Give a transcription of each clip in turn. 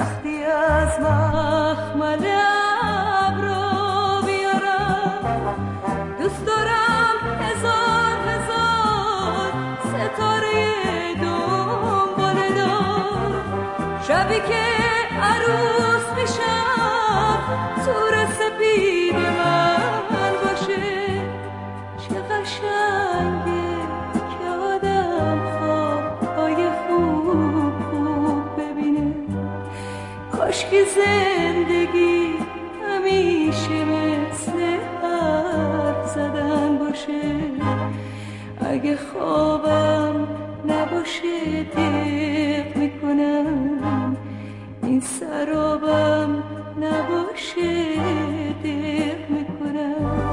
وقتی از مخمل ابرو بیارم، دوست دارم هزار هزار ستاره دنباله دار. شبی که عروس میشم سور سپید من باشه، چه قشنگه که آدم خوابهای خوب خوب ببینه. کاشکی زندگی همیشه مثل حرف زدن باشه. اگه خوابم نباشه دق میکنم، این سرابم نباشه دق میکنم.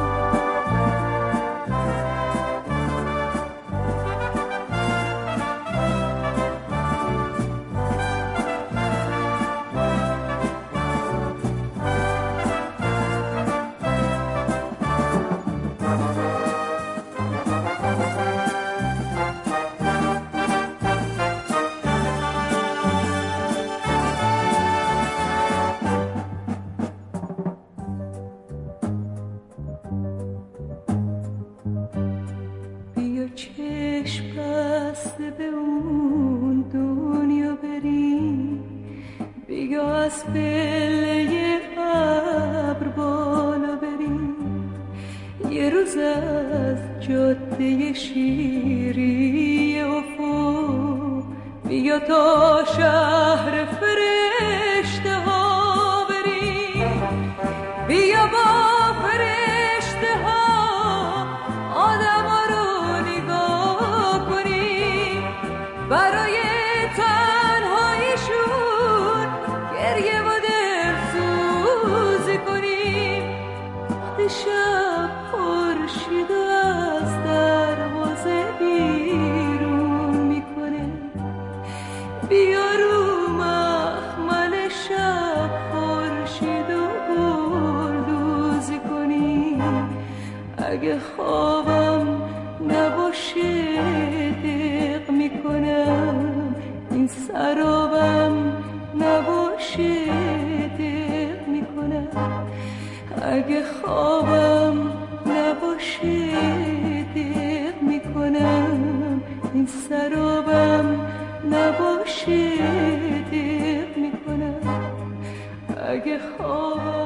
چشم بسته به اون دنیا بریم، بیا از پله ابر بالا بریم. یه روز از جاده شیری افق بیا تا شهر فرشته ها بریم. بیا با فرشته ها آدم برای تنهاییشون گریه و دلسوزی کنیم. وقتی شب خورشید از دروازه بیرون میکنه، بیا رو مخمل شب خورشید و گلدوزی کنیم. اگه خوابم نباشه دق میکنم، این سرابم نباشه دق میکنم. اگه خوابم نباشه دق میکنم، این سرابم نباشه دق میکنم. اگه خوابم